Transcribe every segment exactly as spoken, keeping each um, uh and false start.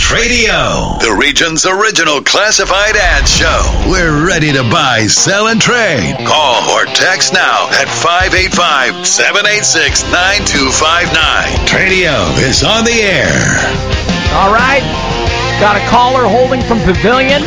Tradio, the region's original classified ad show. We're ready to buy, sell, and trade. Call or text now at five eight five, seven eight six, nine two five nine. Tradio is on the air. All right. Got a caller holding from Pavilion.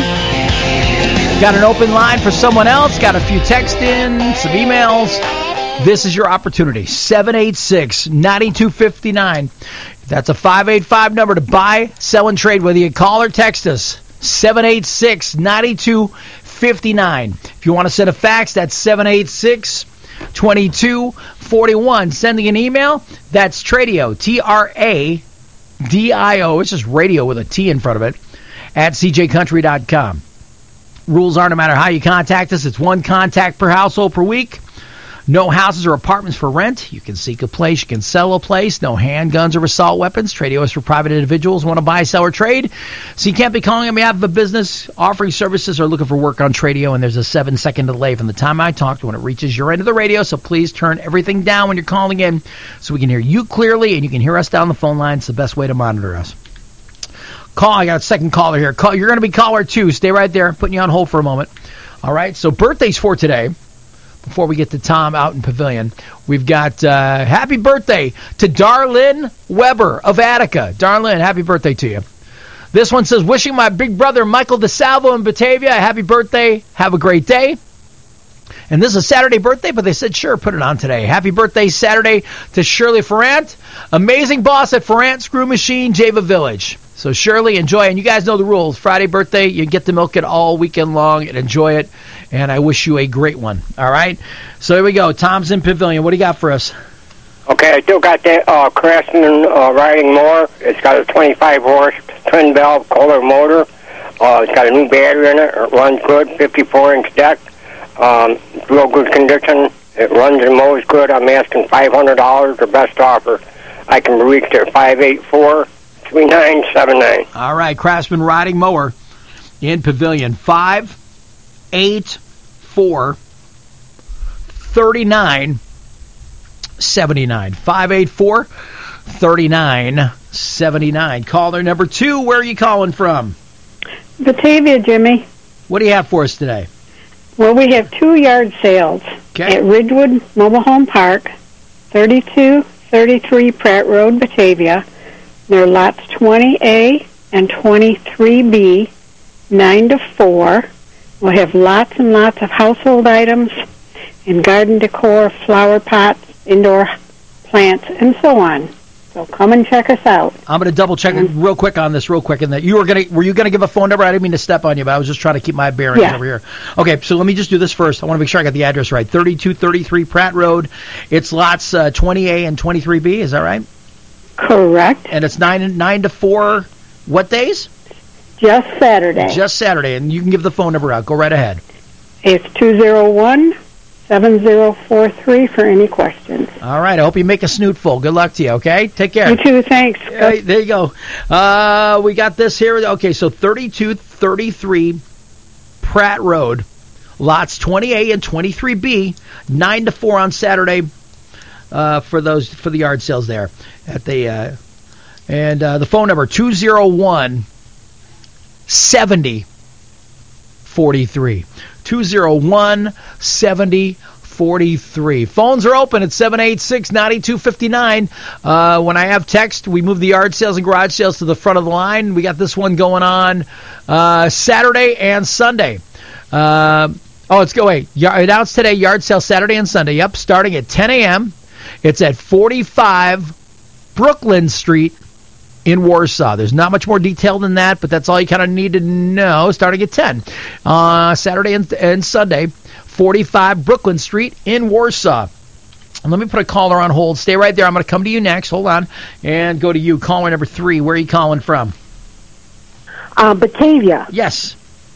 Got an open line for someone else. Got a few text in, some emails. This is your opportunity. seven eight six, nine two five nine. That's a five eight five number to buy, sell, and trade. Whether you call or text us, seven eight six, nine two five nine. If you want to send a fax, that's seven eight six, two two four one. Sending an email, that's Tradio, T R A D I O. It's just radio with a T in front of it, at c j country dot com. Rules are no matter how you contact us, it's one contact per household per week. No houses or apartments for rent. You can seek a place. You can sell a place. No handguns or assault weapons. Tradio is for private individuals who want to buy, sell, or trade. So you can't be calling on behalf of a business offering services or looking for work on Tradio. And there's a seven-second delay from the time I talk to when it reaches your end of the radio. So please turn everything down when you're calling in so we can hear you clearly and you can hear us down the phone line. It's the best way to monitor us. Call. I got a second caller here. Call. You're going to be caller two. Stay right there. I'm putting you on hold for a moment. All right. So birthdays for today. Before we get to Tom out in Pavilion, we've got uh, happy birthday to Darlene Weber of Attica. Darlene, happy birthday to you. This one says, wishing my big brother Michael DeSalvo in Batavia a happy birthday. Have a great day. And this is a Saturday birthday, but they said, sure, put it on today. Happy birthday Saturday to Shirley Ferrant. Amazing boss at Ferrant Screw Machine, Java Village. So Shirley, enjoy. And you guys know the rules. Friday birthday, you get to milk it all weekend long and enjoy it. And I wish you a great one. All right? So here we go. Tom's in Pavilion. What do you got for us? Okay, I still got that uh, Craftsman uh, riding mower. It's got a twenty-five horse twin valve Kohler motor. Uh, it's got a new battery in it. It runs good, fifty-four inch deck. Um, it's real good condition. It runs and mows good. I'm asking five hundred dollars, the best offer. I can be reached at five eight four, three nine seven nine. All right, Craftsman riding mower in Pavilion. five eight four, three nine seven nine. five eight four, three nine seven nine. Caller number two, where are you calling from? Batavia, Jimmy. What do you have for us today? Well, we have two yard sales Okay. at Ridgewood Mobile Home Park, thirty-two thirty-three Pratt Road, Batavia. They're lots twenty A and twenty-three B, nine to four. We'll have lots and lots of household items and garden decor, flower pots, indoor plants, and so on. So come and check us out. I'm going to double check Mm-hmm. real quick on this, real quick. And that you were going to, were you going to give a phone number? I didn't mean to step on you, but I was just trying to keep my bearings Yeah. over here. Okay, so let me just do this first. I want to make sure I got the address right. thirty-two thirty-three Pratt Road. It's lots uh, twenty A and twenty-three B. Is that right? Correct. And it's nine nine to four. What days? Just Saturday. Just Saturday. And you can give the phone number out. Go right ahead. It's two oh one, seven oh four three for any questions. All right. I hope you make a snoot full. Good luck to you. Okay. Take care. You too. Thanks. Hey, there you go. Uh, we got this here. Okay, so thirty-two thirty-three Pratt Road, lots twenty A and twenty-three B, nine to four on Saturday uh, for those for the yard sales there at the uh, and uh, the phone number two oh one, seven oh four three. two oh one, seven oh four three. Phones are open at seven eight six, nine two five nine. Uh, when I have text, we move the yard sales and garage sales to the front of the line. We got this one going on uh, Saturday and Sunday. Uh, oh, let's go. Wait. Announced today, yard sale Saturday and Sunday. Yep, starting at ten a.m. It's at forty-five Brooklyn Street in Warsaw. There's not much more detail than that, but that's all you kind of need to know. Starting at ten. Uh, Saturday and, and Sunday, forty-five Brooklyn Street in Warsaw. And let me put a caller on hold. Stay right there. I'm going to come to you next. Hold on. And go to you. Caller number three. Where are you calling from? Uh, Batavia. Yes.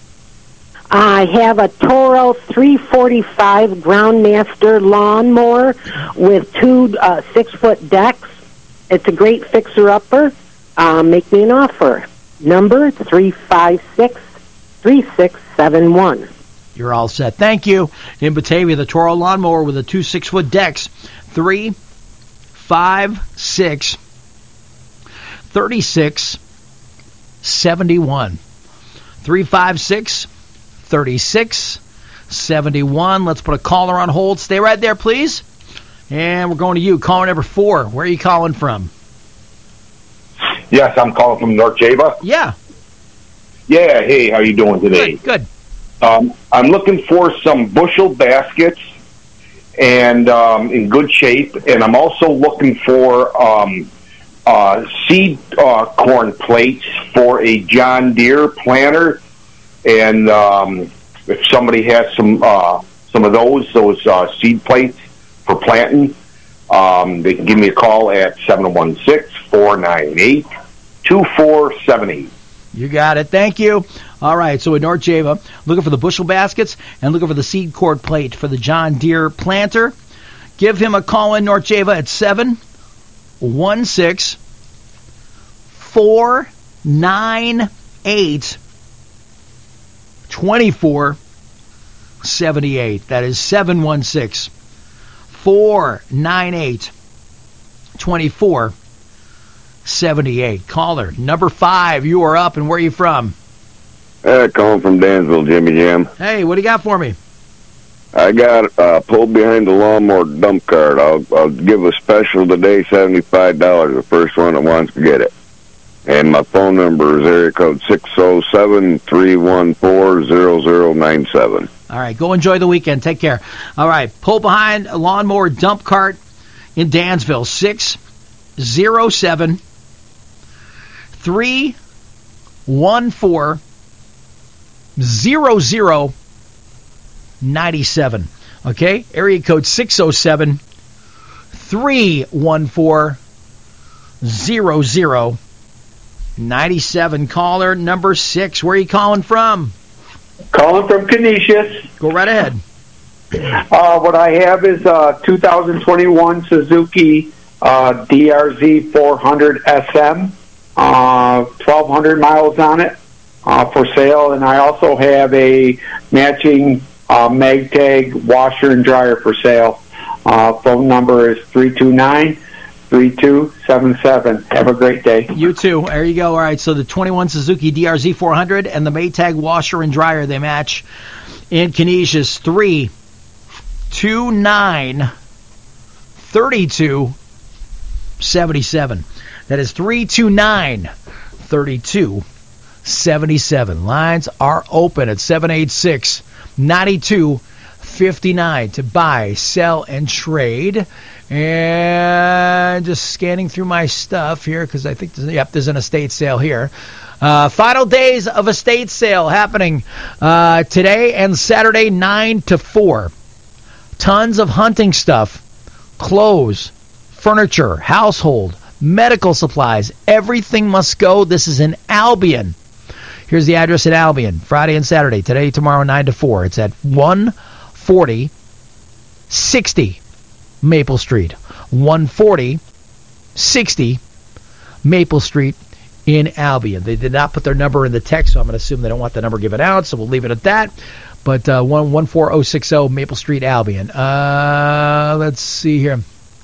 I have a Toro three forty-five Groundmaster lawnmower with two uh, six-foot decks. It's a great fixer-upper. Uh, make me an offer. Number three five six, three six seven one. You're all set. Thank you. In Batavia, the Toro lawnmower with the two six-foot decks. three five six, three six seventy-one. three five six, three six seven one. Let's put a caller on hold. Stay right there, please. And we're going to you. Caller number four. Where are you calling from? Yes, I'm calling from North Java. Yeah. Yeah, hey, how you doing today? Good, good. Um, I'm looking for some bushel baskets and um, in good shape, and I'm also looking for um, uh, seed uh, corn plates for a John Deere planter, and um, if somebody has some uh, some of those, those uh, seed plates for planting, um, they can give me a call at seven one six, four nine eight, two four seven eight. You got it. Thank you. All right, so in North Java, looking for the bushel baskets and looking for the seed cord plate for the John Deere planter. Give him a call in North Java at seven one six, four nine eight, two four seven eight. That is seven one six, four nine eight, two four seventy-eight. Caller number five, you are up, and where are you from? Uh, calling from Dansville, Jimmy Jam. Hey, what do you got for me? I got uh, pulled behind the lawnmower dump cart. I'll, I'll give a special today, seventy-five dollars, the first one that wants to get it. And my phone number is area code six oh seven, three one four, zero zero nine seven. All right, go enjoy the weekend. Take care. All right, pull behind a lawnmower dump cart in Dansville, six oh seven, three one four, zero zero nine seven. Okay? Area code six oh seven, three one four, zero zero nine seven. Caller number six. Where are you calling from? Calling from Canisius. Go right ahead. Uh, what I have is a two thousand twenty-one Suzuki uh, D R Z four hundred S M. Uh, twelve hundred miles on it uh, for sale, and I also have a matching uh, MagTag washer and dryer for sale. Uh, phone number is three two nine, three two seven seven. Have a great day. You too. There you go. All right, so the twenty-one Suzuki D R Z four hundred and the Maytag washer and dryer, they match in Canisius. three two nine, three two seven seven. That is three two nine, three two seven seven. Lines are open at seven eight six, nine two five nine to buy, sell, and trade. And just scanning through my stuff here because I think, there's, yep, there's an estate sale here. Uh, final days of estate sale happening uh, today and Saturday, nine to four. Tons of hunting stuff, clothes, furniture, household, medical supplies, everything must go. This is in Albion. Here's the address in Albion, Friday and Saturday, today, tomorrow, nine to four. It's at one forty, sixty Maple Street. one forty, sixty Maple Street in Albion. They did not put their number in the text, so I'm going to assume they don't want the number given out, so we'll leave it at that. But uh, one four zero six zero Maple Street, Albion. Uh, let's see here.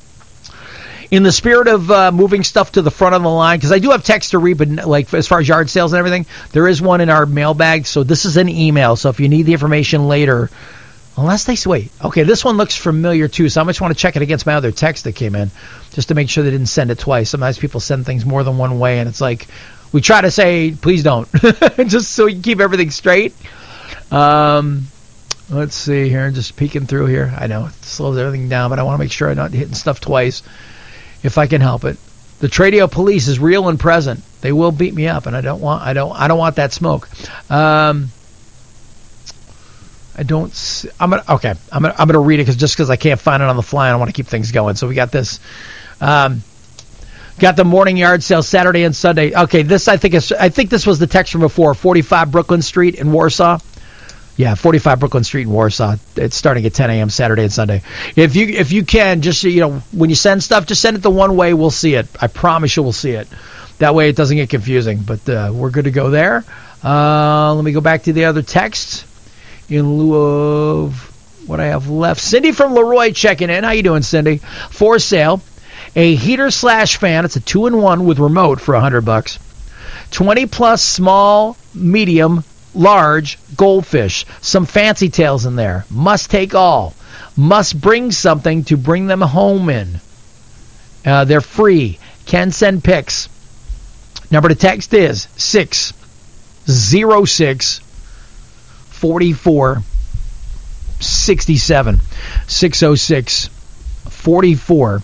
In the spirit of uh, moving stuff to the front of the line, because I do have text to read, but like as far as yard sales and everything, there is one in our mailbag. So this is an email. So if you need the information later, unless they wait, okay, this one looks familiar too. So I just want to check it against my other text that came in, just to make sure they didn't send it twice. Sometimes people send things more than one way, and it's like we try to say, please don't, just so we can keep everything straight. Um, let's see here, just peeking through here. I know it slows everything down, but I want to make sure I'm not hitting stuff twice. If I can help it. The Tradio police is real and present. They will beat me up, and I don't want I don't I don't want that smoke. Um, I don't see, I'm gonna okay. I'm gonna I'm gonna read it because just because I can't find it on the fly, I want to keep things going. So we got this. Um, got the morning yard sale Saturday and Sunday. Okay, this I think is I think this was the text from before. forty-five Brooklyn Street in Warsaw. Yeah, forty-five Brooklyn Street in Warsaw. It's starting at ten a.m. Saturday and Sunday. If you if you can, just, you know, when you send stuff, just send it the one way. We'll see it. I promise you we'll see it. That way it doesn't get confusing. But uh, we're good to go there. Uh, let me go back to the other texts in lieu of what I have left. Cindy from Leroy checking in. How you doing, Cindy? For sale, a heater slash fan. It's a two-in-one with remote for one hundred bucks. twenty plus small, medium, large goldfish. Some fancy tails in there. Must take all. Must bring something to bring them home in. Uh, they're free. Can send pics. Number to text is six oh six, four four six seven. six oh six, four four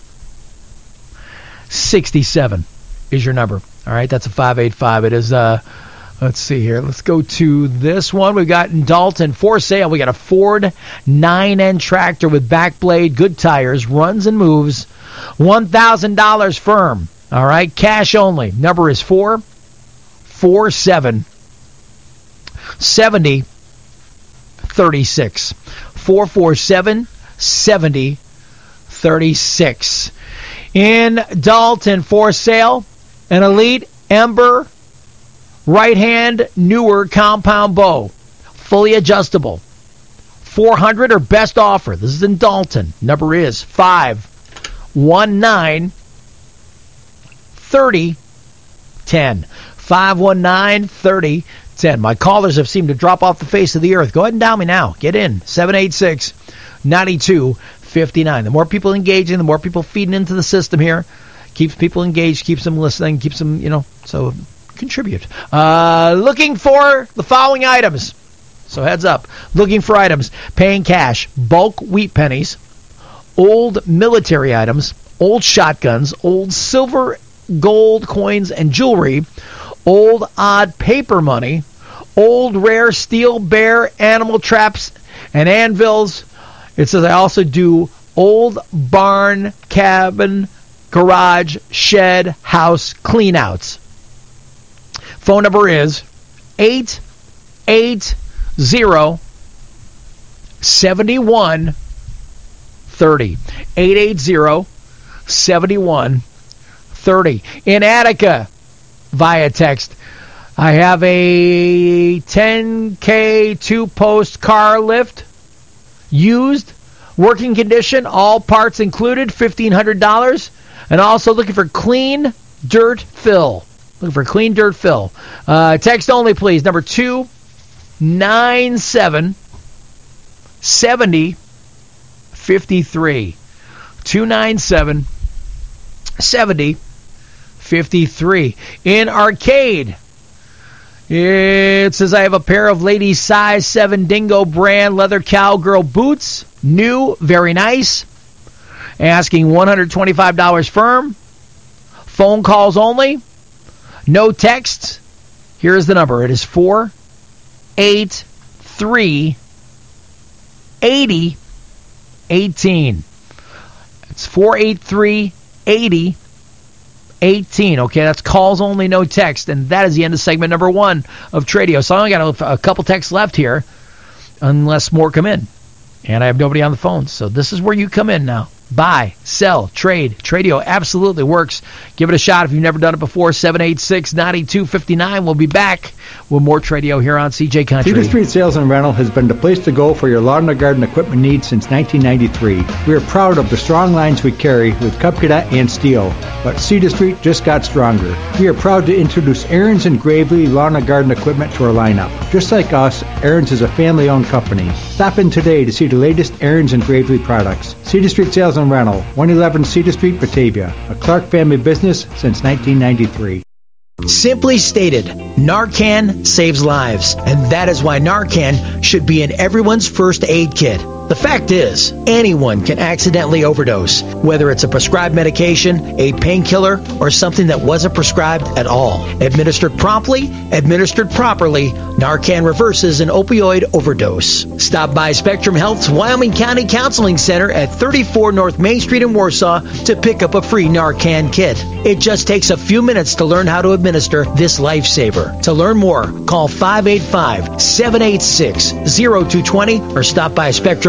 six seven is your number. All right, that's a five eight five. It is, uh, let's see here. Let's go to this one. We've got in Dalton for sale. We got a Ford nine N tractor with back blade, good tires, runs and moves. one thousand dollars firm. All right, cash only. Number is four four seven, seven oh three six. four four seven, seven oh three six. In Dalton for sale, an Elite Ember right-hand newer compound bow, fully adjustable. four hundred or best offer. This is in Dalton. Number is five one nine, three oh one oh. five one nine, three oh one oh. My callers have seemed to drop off the face of the earth. Go ahead and dial me now. Get in. seven eight six, nine two five nine. The more people engaging, the more people feeding into the system here. Keeps people engaged, keeps them listening, keeps them, you know, so contribute. Uh, looking for the following items. So heads up. Looking for items. Paying cash. Bulk wheat pennies. Old military items. Old shotguns. Old silver, gold coins and jewelry. Old odd paper money. Old rare steel bear animal traps and anvils. It says I also do old barn, cabin, garage, shed, house cleanouts. Phone number is eight eight zero, seven one three zero. eight eight zero, seven one three zero. In Attica, via text, I have a ten K two-post car lift, used, working condition, all parts included, fifteen hundred dollars. And also looking for clean dirt fill. Looking for clean dirt fill. Uh, text only, please. Number two nine seven, seven oh five three. two nine seven, seven oh five three. In Arcade, it says I have a pair of ladies size seven Dingo brand leather cowgirl boots. New, very nice. Asking one hundred twenty-five dollars firm. Phone calls only. No texts. Here is the number. It is four eight three, eight oh one eight. It's four eight three, eight oh one eight. Okay, that's calls only, no text. And that is the end of segment number one of Tradio. So I only got a, a couple texts left here, unless more come in. And I have nobody on the phone. So this is where you come in now. Buy, sell, trade. Tradio absolutely works. Give it a shot if you've never done it before. seven eight six, nine two five nine. We'll be back with more Tradio here on C J Country. Cedar Street Sales and Rental has been the place to go for your lawn and garden equipment needs since nineteen ninety-three. We are proud of the strong lines we carry with Cub Cadet and Steel, but Cedar Street just got stronger. We are proud to introduce Aaron's and Gravely Lawn and Garden equipment to our lineup. Just like us, Aaron's is a family-owned company. Stop in today to see the latest Aaron's and Gravely products. Cedar Street Sales and Rental, one eleven Cedar Street, Batavia, a Clark family business since nineteen ninety-three. Simply stated, Narcan saves lives, and that is why Narcan should be in everyone's first aid kit. The fact is, anyone can accidentally overdose, whether it's a prescribed medication, a painkiller, or something that wasn't prescribed at all. Administered promptly, administered properly, Narcan reverses an opioid overdose. Stop by Spectrum Health's Wyoming County Counseling Center at thirty-four North Main Street in Warsaw to pick up a free Narcan kit. It just takes a few minutes to learn how to administer this lifesaver. To learn more, call five eight five, seven eight six, zero two two zero or stop by Spectrum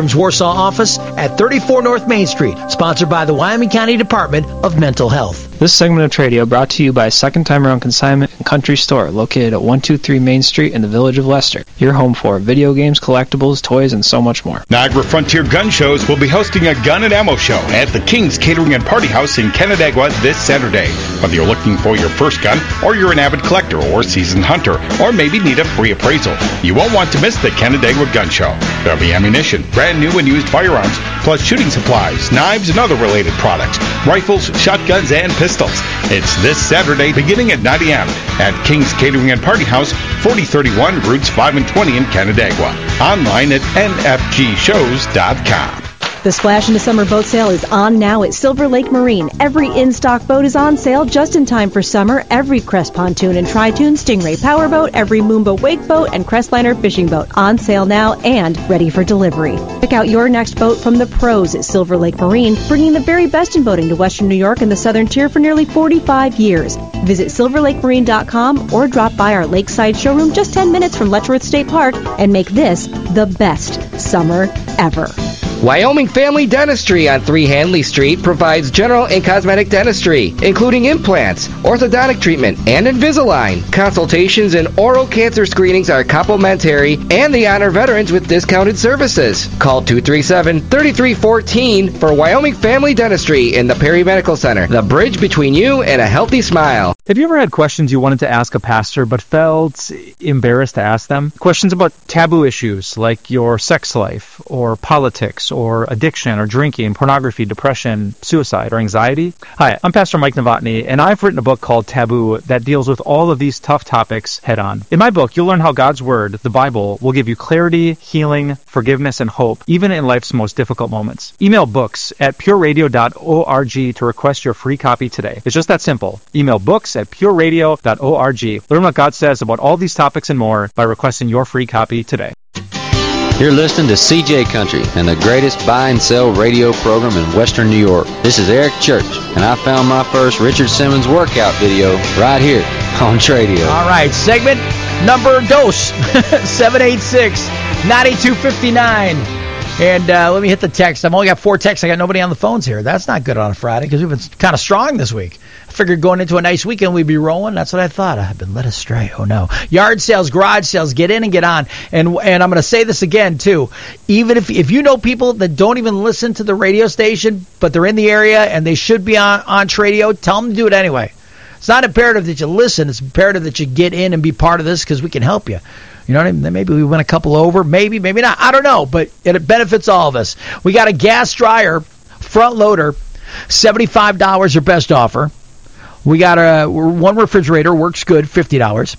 Pilgrim's Warsaw office at thirty-four North Main Street, sponsored by the Wyoming County Department of Mental Health. This segment of Tradio brought to you by Second Time Around Consignment and Country Store, located at one two three Main Street in the village of Leicester. Your home for video games, collectibles, toys, and so much more. Niagara Frontier Gun Shows will be hosting a gun and ammo show at the King's Catering and Party House in Canandaigua this Saturday. Whether you're looking for your first gun, or you're an avid collector or seasoned hunter, or maybe need a free appraisal, you won't want to miss the Canandaigua Gun Show. There'll be ammunition, brand new and used firearms, plus shooting supplies, knives, and other related products, rifles, shotguns, and pistols. It's this Saturday beginning at nine a.m. at King's Catering and Party House, forty thirty-one Routes five and twenty in Canandaigua. Online at N F G shows dot com. The Splash into Summer boat sale is on now at Silver Lake Marine. Every in-stock boat is on sale just in time for summer. Every Crest pontoon and Tri-Toon Stingray powerboat, every Moomba wake boat, and Crestliner fishing boat on sale now and ready for delivery. Pick out your next boat from the pros at Silver Lake Marine, bringing the very best in boating to Western New York and the Southern Tier for nearly forty-five years. Visit silver lake marine dot com or drop by our lakeside showroom just ten minutes from Letchworth State Park and make this the best summer ever. Wyoming Family Dentistry on three Hanley Street provides general and cosmetic dentistry, including implants, orthodontic treatment, and Invisalign. Consultations and oral cancer screenings are complimentary, and they honor veterans with discounted services. Call two three seven, three three one four for Wyoming Family Dentistry in the Perry Medical Center, the bridge between you and a healthy smile. Have you ever had questions you wanted to ask a pastor but felt embarrassed to ask them? Questions about taboo issues like your sex life or politics or addiction or drinking, pornography, depression, suicide, or anxiety? Hi, I'm Pastor Mike Novotny, and I've written a book called Taboo that deals with all of these tough topics head on. In my book, you'll learn how God's Word, the Bible, will give you clarity, healing, forgiveness, and hope, even in life's most difficult moments. Email books at pure radio dot org to request your free copy today. It's just that simple. Email books at pure radio dot org. Learn what God says about all these topics and more by requesting your free copy today. You're listening to C J Country and the greatest buy and sell radio program in Western New York. This is Eric Church, and I found my first Richard Simmons workout video right here on Tradio. All right, segment number dos, seven eight six, nine two five nine. And uh, let me hit the text. I've only got four texts. I got nobody on the phones here. That's not good on a Friday because we've been kind of strong this week. I figured going into a nice weekend we'd be rolling. That's what I thought. I've been led astray. Oh, no. Yard sales, garage sales, get in and get on. And and I'm going to say this again, too. Even if if you know people that don't even listen to the radio station, but they're in the area and they should be on, on Tradio, tell them to do it anyway. It's not imperative that you listen. It's imperative that you get in and be part of this because we can help you. You know what I mean? Maybe we win a couple over. Maybe, maybe not. I don't know, but it benefits all of us. We got a gas dryer, front loader, seventy-five dollars your best offer. We got a one refrigerator, works good, fifty dollars.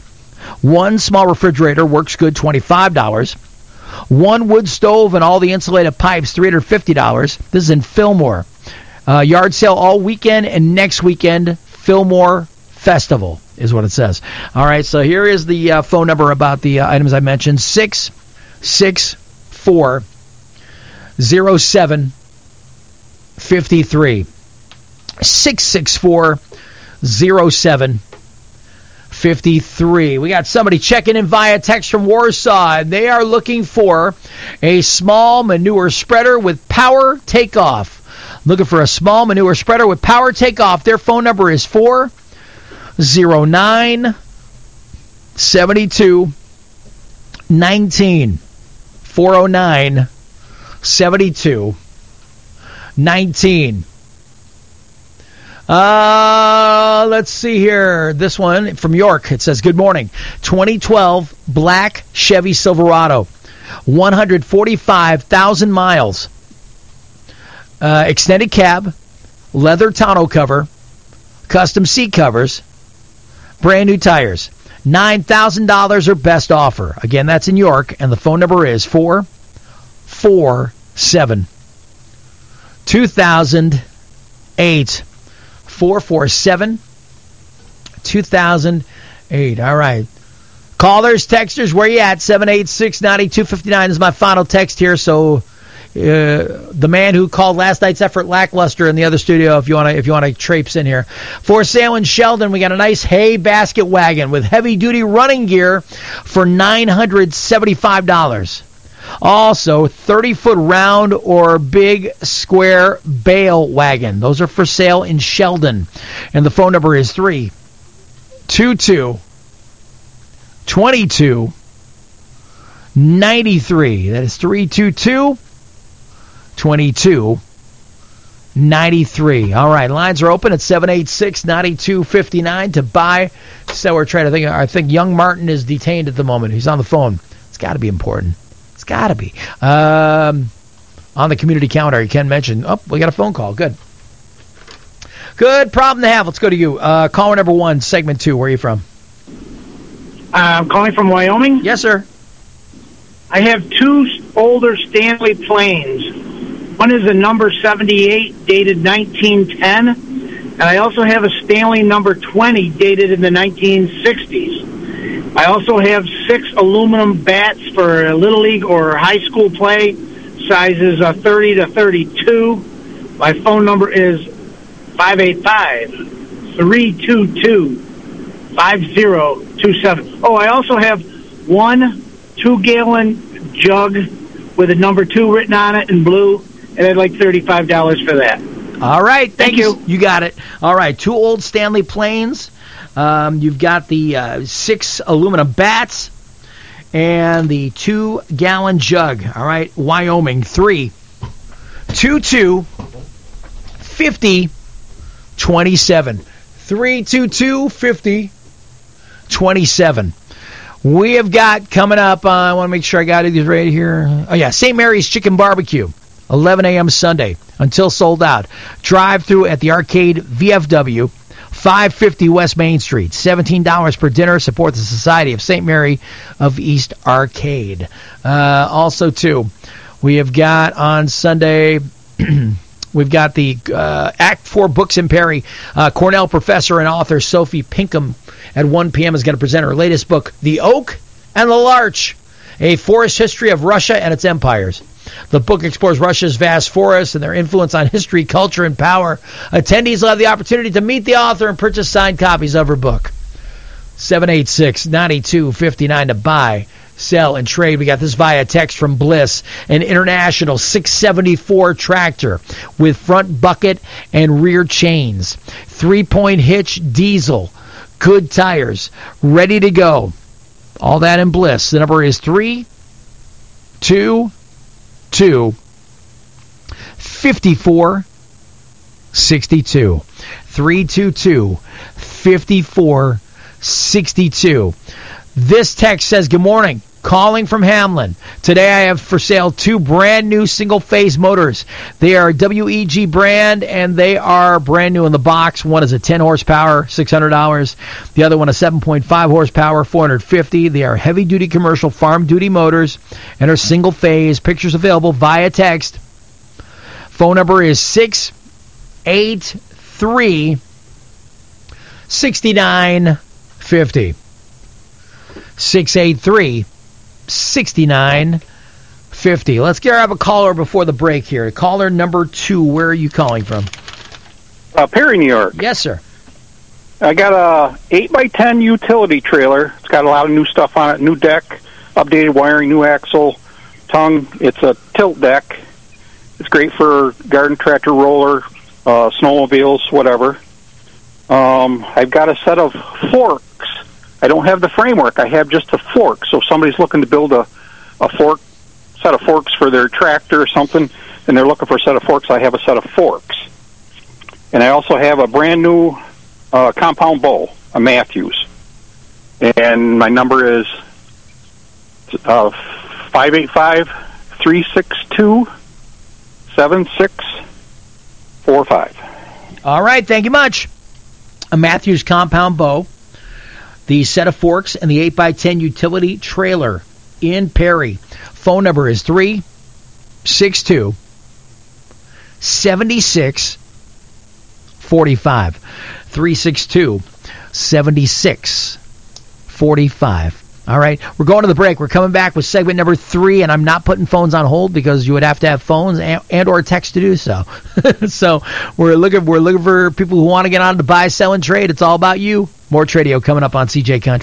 One small refrigerator, works good, twenty-five dollars. One wood stove and all the insulated pipes, three hundred fifty dollars. This is in Fillmore. Uh, yard sale all weekend and next weekend, Fillmore Festival is what it says. All right, so here is the uh, phone number about the uh, items I mentioned, six six four, zero seven five three. six six four, zero seven five three. We got somebody checking in via text from Warsaw, and they are looking for a small manure spreader with power takeoff. Looking for a small manure spreader with power takeoff. Their phone number is four zero nine, seven two, nineteen. four oh nine, seven two, nineteen. Uh, let's see here. This one from York. It says, good morning. twenty twelve black Chevy Silverado. one hundred forty-five thousand miles. Uh, extended cab. Leather tonneau cover. Custom seat covers. Brand new tires. nine thousand dollars or best offer. Again, that's in York, and the phone number is four four seven, two thousand eight. four four seven, two thousand eight. All right. Callers, texters, where you at? seven eight six, nine two five nine is my final text here, so Uh, the man who called last night's effort lackluster in the other studio, if you want to if you want to traipse in here. For sale in Sheldon, we got a nice hay basket wagon with heavy-duty running gear for nine hundred seventy-five dollars. Also, thirty-foot round or big square bale wagon. Those are for sale in Sheldon. And the phone number is three two two, two two, nine three. That is three two two, two two, nine three. All right, lines are open at seven eight six, nine two five nine to buy, sell, or trade. I think, I think young Martin is detained at the moment. He's on the phone. It's got to be important. It's got to be. Um, on the community calendar, you can mention, oh, we got a phone call. Good. Good problem to have. Let's go to you. Uh, caller number one, segment two. Where are you from? I'm calling from Wyoming. Yes, sir. I have two older Stanley planes. One is a number seventy-eight, dated nineteen ten, and I also have a Stanley number twenty, dated in the nineteen sixties. I also have six aluminum bats for Little League or high school play, sizes uh, thirty to thirty-two. My phone number is five eight five, three two two, five zero two seven. Oh, I also have one two-gallon jug with a number two written on it in blue, and I'd like thirty-five dollars for that. All right. Thank you. you. You got it. All right. Two old Stanley planes. Um, you've got the uh, six aluminum bats and the two-gallon jug. All right. Wyoming, three two two, fifty, twenty-seven. three two two, fifty, twenty-seven. We have got coming up, uh, I want to make sure I got these right here. Oh, yeah, Saint Mary's Chicken Barbecue, eleven a.m. Sunday until sold out. Drive-through at the Arcade V F W, five fifty West Main Street. seventeen dollars per dinner. Support the Society of Saint Mary of East Arcade. Uh, also, too, we have got on Sunday... We've got the uh, Act four Books in Perry. Uh, Cornell professor and author Sophie Pinkham at one p.m. is going to present her latest book, The Oak and the Larch, A Forest History of Russia and Its Empires. The book explores Russia's vast forests and their influence on history, culture, and power. Attendees will have the opportunity to meet the author and purchase signed copies of her book. seven eight six, nine two five nine to buy, sell, and trade. We got this via text from Bliss, an International six seventy-four tractor with front bucket and rear chains, three-point hitch diesel, good tires, ready to go. All that in Bliss. The number is three two two, five four six two. three two two, five four six two. This text says, good morning. Calling from Hamlin. Today I have for sale two brand new single-phase motors. They are W E G brand, and they are brand new in the box. One is a ten horsepower, six hundred dollars. The other one a seven point five horsepower, four hundred fifty dollars. They are heavy-duty commercial farm-duty motors and are single-phase. Pictures available via text. Phone number is six eight three, six nine five zero. six eight three, six nine five zero. Let's grab a caller before the break here. Caller number two, where are you calling from? Uh, Perry, New York. Yes, sir. I got a eight by ten utility trailer. It's got a lot of new stuff on it. New deck, updated wiring, new axle, tongue. It's a tilt deck. It's great for garden tractor, roller, uh, snowmobiles, whatever. Um, I've got a set of forks. I don't have the framework. I have just a fork. So if somebody's looking to build a, a fork, set of forks for their tractor or something, and they're looking for a set of forks, I have a set of forks. And I also have a brand new uh, compound bow, a Matthews. And my number is uh, five eight five, three six two, seven six four five. All right, thank you much. A Matthews compound bow, the set of forks, and the eight by ten utility trailer in Perry. Phone number is three six two, seven six four five. three six two, seven six four five. All right, we're going to the break. We're coming back with segment number three, and I'm not putting phones on hold because you would have to have phones and, and or text to do so. So we're looking we're looking for people who want to get on to buy, sell, and trade. It's all about you. More Tradio coming up on C J Country.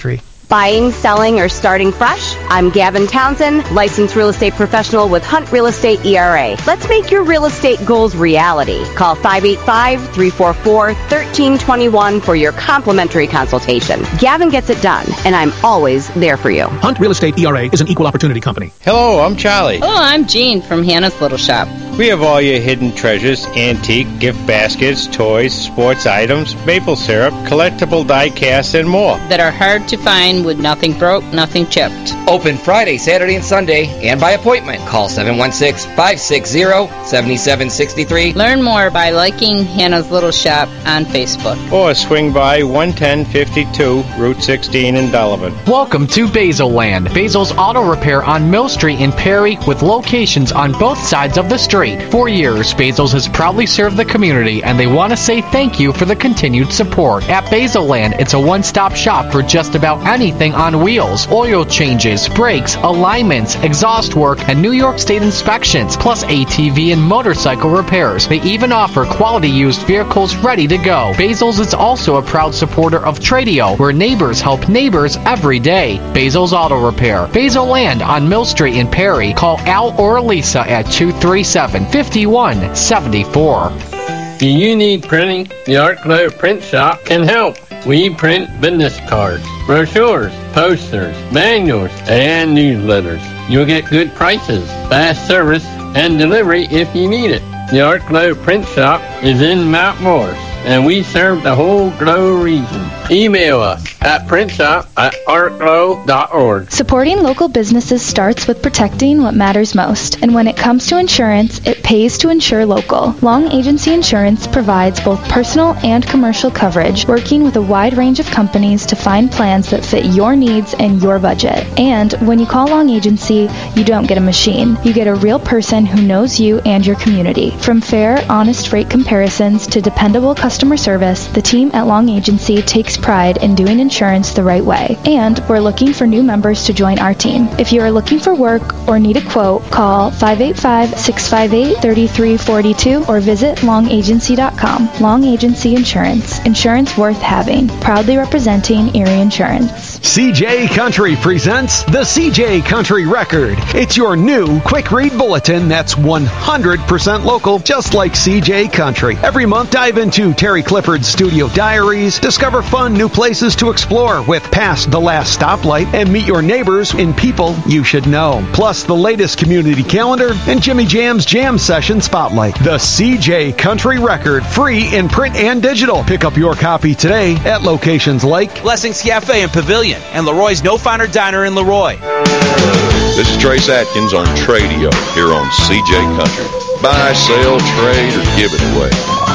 Buying, selling, or starting fresh? I'm Gavin Townsend, licensed real estate professional with Hunt Real Estate E R A. Let's make your real estate goals reality. Call five eight five, three four four, one three two one for your complimentary consultation. Gavin gets it done, and I'm always there for you. Hunt Real Estate E R A is an equal opportunity company. Hello, I'm Charlie. Hello, I'm Jean from Hannah's Little Shop. We have all your hidden treasures, antique, gift baskets, toys, sports items, maple syrup, collectible die casts, and more. That are hard to find with nothing broke, nothing chipped. Open Friday, Saturday, and Sunday, and by appointment. Call seven one six, five six zero, seven seven six three. Learn more by liking Hannah's Little Shop on Facebook. Or swing by one ten fifty-two Route sixteen in Delavan. Welcome to Basil Land. Basil's Auto Repair on Mill Street in Perry with locations on both sides of the street. For years, Basil's has proudly served the community, and they want to say thank you for the continued support. At Basil Land, it's a one-stop shop for just about anything on wheels, oil changes, brakes, alignments, exhaust work, and New York State inspections, plus A T V and motorcycle repairs. They even offer quality used vehicles ready to go. Basil's is also a proud supporter of Tradio, where neighbors help neighbors every day. Basil's Auto Repair. Basil Land on Mill Street in Perry. Call Al or Lisa at two three seven, five one seven four. Do you need printing? The Art Glow Print Shop can help. We print business cards, brochures, posters, manuals, and newsletters. You'll get good prices, fast service, and delivery if you need it. The Art Glow Print Shop is in Mount Morris, and we serve the whole Glow region. Email us at printshop at artglow dot org. Supporting local businesses starts with protecting what matters most. And when it comes to insurance, it pays to insure local. Long Agency Insurance provides both personal and commercial coverage, working with a wide range of companies to find plans that fit your needs and your budget. And when you call Long Agency, you don't get a machine. You get a real person who knows you and your community. From fair, honest rate comparisons to dependable customer service, the team at Long Agency takes pride in doing insurance the right way. And we're looking for new members to join our team. If you are looking for work or need a quote, call five eight five, six five eight, three three four two or visit long agency dot com. Long Agency Insurance. Insurance worth having. Proudly representing Erie Insurance. C J Country presents the C J Country Record. It's your new quick read bulletin that's one hundred percent local, just like C J Country. Every month, dive into Terry Clifford's studio diaries, discover fun new places to explore with Past the Last Stoplight, and meet your neighbors and people you should know. Plus, the latest community calendar and Jimmy Jam's Jam Session Spotlight. The C J Country Record, free in print and digital. Pick up your copy today at locations like Blessings Cafe and Pavilion and Leroy's No Finer Diner in Leroy. This is Trace Atkins on Tradio here on C J Country. Buy, sell, trade, or give it away.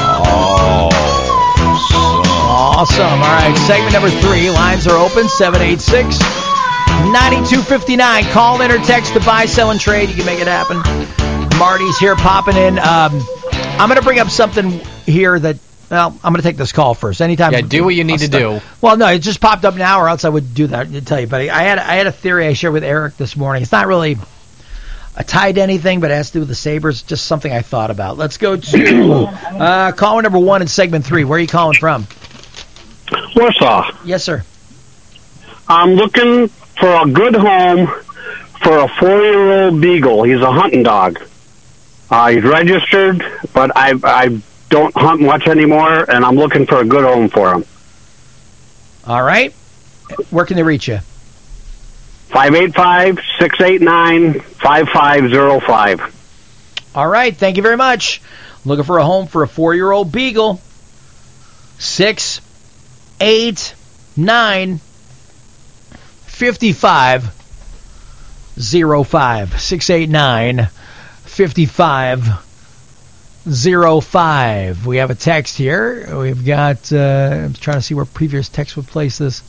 Awesome. All right, segment number three. Lines are open, seven eight six, nine two five nine. Call in or text to buy, sell, and trade. You can make it happen. Marty's here popping in. Um, I'm going to bring up something here that, well, I'm going to take this call first. Anytime. Yeah, do what you need I'll to start. do. Well, no, it just popped up now, or else I would do that. I'd tell you. But I had I had a theory I shared with Eric this morning. It's not really a tied to anything, but it has to do with the Sabres. Just something I thought about. Let's go to uh, caller number one in segment three. Where are you calling from? Warsaw. Yes, sir. I'm looking for a good home for a four-year-old beagle. He's a hunting dog. Uh, he's registered, but I I don't hunt much anymore, and I'm looking for a good home for him. All right. Where can they reach you? five eight five, six eight nine, five five zero five. All right. Thank you very much. Looking for a home for a four-year-old beagle. Six eight nine fifty-five zero five. Six eight nine fifty-five zero five. We have a text here. We've got. Uh, I'm trying to see where previous text would place this.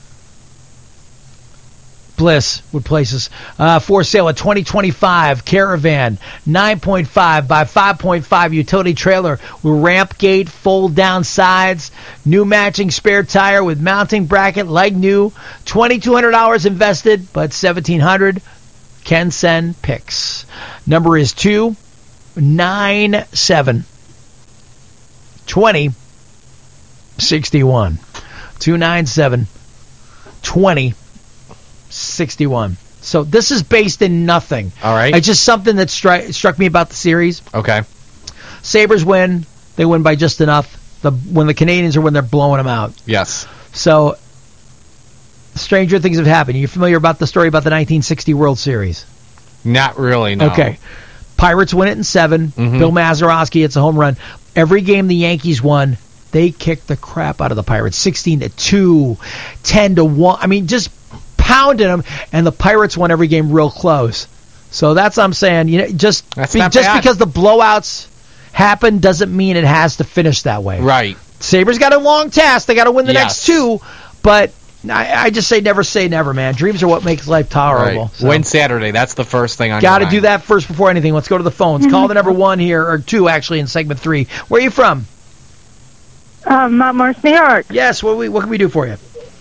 Bliss would place us. Uh, for sale, a twenty twenty-five Caravan, nine point five by five point five utility trailer with ramp gate, fold down sides, new matching spare tire with mounting bracket like new. twenty-two hundred dollars invested, but seventeen hundred dollars can send pics. Number is two nine seven, two zero six one. two nine seven, two zero sixty-one. So this is based in nothing. All right. It's just something that stri- struck me about the series. Okay. Sabres win. They win by just enough. The when the Canadians are when they're blowing them out. Yes. So stranger things have happened. You familiar about the story about the nineteen sixty World Series? Not really, no. Okay. Pirates win it in seven. Mm-hmm. Bill Mazeroski hits a home run. Every game the Yankees won, they kicked the crap out of the Pirates. sixteen to two, ten to one. I mean, just pounded them, and the Pirates won every game real close. So that's what I'm saying. You know, just That's be, not just bad. because the blowouts happen doesn't mean it has to finish that way. Right. Sabres got a long task. They got to win the Yes. next two, but I, I just say never say never, man. Dreams are what makes life tolerable. Right. So. Win Saturday. That's the first thing on Got to your do mind. that first before anything. Let's go to the phones. Call the number one here, or two actually, in segment three. Where are you from? Um, Mount Morris, New York. Yes. What we what can we do for you?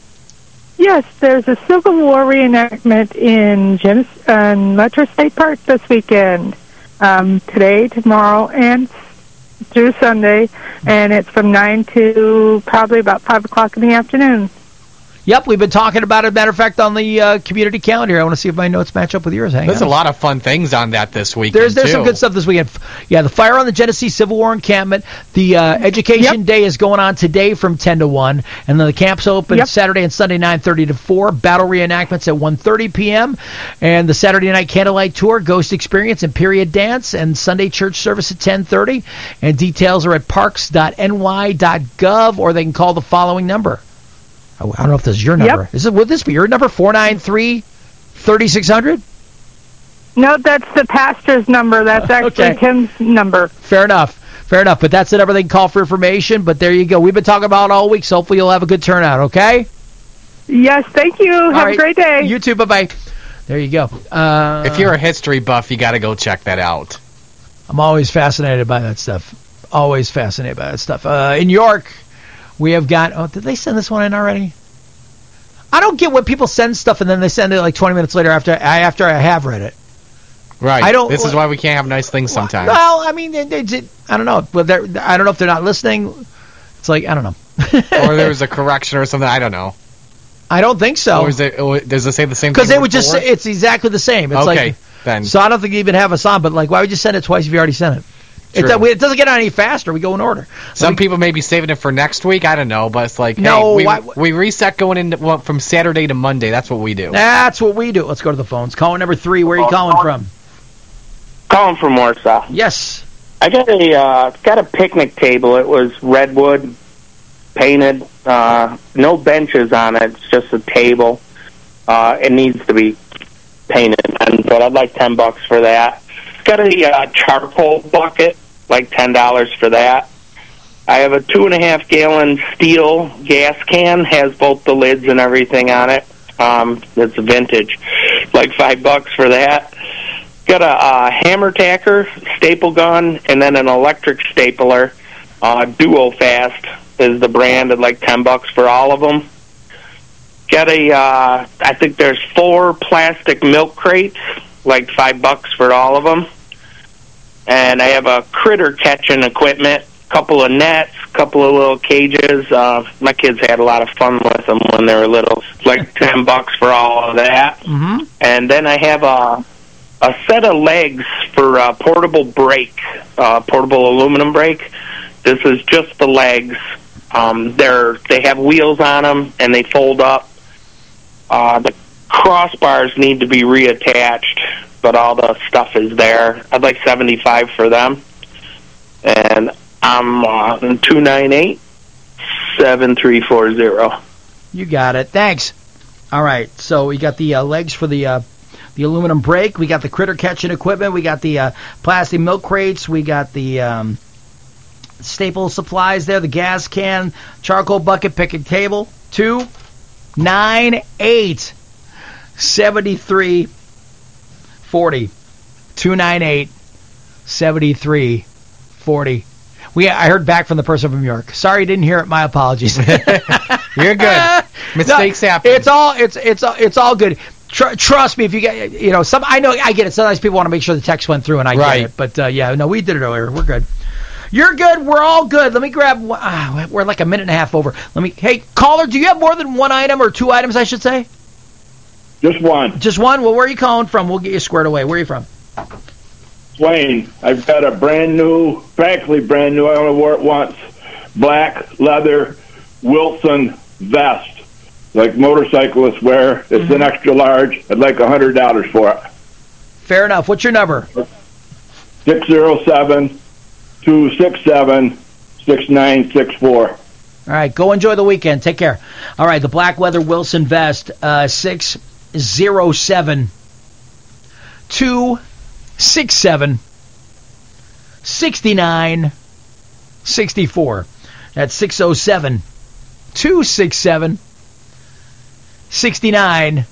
Yes, there's a Civil War reenactment in Jim, uh, Metro State Park this weekend. Um, today, tomorrow, and through Sunday, and it's from nine to probably about five o'clock in the afternoon. Yep, we've been talking about it. Matter of fact, on the uh, community calendar. I want to see if my notes match up with yours. Hang There's on. a lot of fun things on that this weekend, There's there's too. some good stuff this weekend. Yeah, the Fire on the Genesee Civil War encampment. The uh, Education Yep. Day is going on today from ten to one, and then the camp's open Yep. Saturday and Sunday nine thirty to four. Battle reenactments at one thirty p.m. and the Saturday night candlelight tour, Ghost Experience, and Period Dance, and Sunday church service at ten thirty. And details are at parks dot n y dot gov, or they can call the following number. I don't know if this is your number. Yep. Is it? Would this be your number? four nine three, three six zero zero? No, that's the pastor's number. That's actually Okay. Tim's number. Fair enough. Fair enough. But that's the number they can call for information. But there you go. We've been talking about it all week, so hopefully you'll have a good turnout, okay? Yes, thank you. All Have right. a great day. You too. Bye-bye. There you go. Uh, If you're a history buff, you got to go check that out. I'm always fascinated by that stuff. Always fascinated by that stuff. Uh, in York, we have got... Oh, did they send this one in already? I don't get when people send stuff and then they send it like twenty minutes later after I, after I have read it. Right. I don't- This is why we can't have nice things sometimes. Well, I mean, it, it, it, I don't know. Well, they're, I don't know if they're not listening. It's like, I don't know. Or there was a correction or something. I don't know. I don't think so. Or is it, or does it say the same thing? Because they would just before? say it's exactly the same. It's Okay, like, then. So I don't think you even have us on, but like, why would you send it twice if you already sent it? It, True. do- it doesn't get any faster. We go in order. Some people may be saving it for next week. I don't know, but it's like, No, hey, we, why- we reset going into well, from Saturday to Monday. That's what we do. That's what we do. Let's go to the phones. Caller number three. Where are you calling from? Calling from Warsaw. Yes. I got a uh, got a picnic table. It was redwood, painted, uh, no benches on it. It's just a table. Uh, it needs to be painted, and but I'd like ten bucks for that. Got a uh, charcoal bucket, like ten dollars for that. I have a two and a half gallon steel gas can, has both the lids and everything on it. Um, it's vintage, like five bucks for that. Got a uh, hammer tacker, staple gun, and then an electric stapler. Uh, Duo Fast is the brand at like ten bucks for all of them. Got a, uh, I think there's four plastic milk crates, like five bucks for all of them. And I have a critter catching equipment, couple of nets, couple of little cages. Uh, my kids had a lot of fun with them when they were little. Like ten bucks for all of that. Mm-hmm. And then I have a a set of legs for uh, portable brake, uh, portable aluminum brake. This is just the legs. Um, they're they have wheels on them and they fold up. Uh, the crossbars need to be reattached, but all the stuff is there. I'd like seventy-five for them. And I'm uh, two nine eight, seven three four zero. You got it. Thanks. All right. So we got the uh, legs for the uh, the aluminum brake. We got the critter catching equipment. We got the uh, plastic milk crates. We got the um, staple supplies there. The gas can, charcoal bucket, picnic table. Two nine eight seventy three forty. Two nine eight seventy three forty. We I heard back from the person from New York. Sorry, you didn't hear it. My apologies. You're good. Mistakes no, happen. It's all it's it's it's all good. Tr- trust me, if you get you know some, I know I get it. Sometimes people want to make sure the text went through, and I Right. get it. But uh, yeah, no, we did it earlier. We're good. You're good. We're all good. Let me grab. Uh, we're like a minute and a half over. Let me. Hey, caller, do you have more than one item or two items? I should say. Just one. Just one? Well, where are you calling from? We'll get you squared away. Where are you from? Swain. I've got a brand new, practically brand new, I only wore it once, black leather Wilson vest, like motorcyclists wear. It's mm-hmm. an extra large. I'd like one hundred dollars for it. Fair enough. What's your number? six oh seven, two six seven, six nine six four. All right, go enjoy the weekend. Take care. All right, the black leather Wilson vest, uh, six oh seven, two six seven, six nine six four. That's six oh seven, two six seven, six nine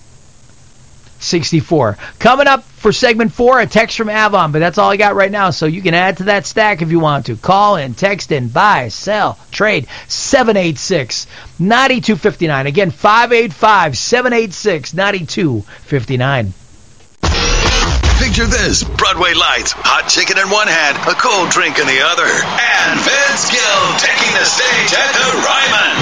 six four. Coming up for segment four, a text from Avon, but that's all I got right now, so you can add to that stack if you want to. Call in, text in, buy, sell, trade, seven eight six, nine two five nine. Again, five eight five, seven eight six, nine two five nine. Picture this: Broadway lights, hot chicken in one hand, a cold drink in the other, and Vince Gill taking the stage at the Ryman.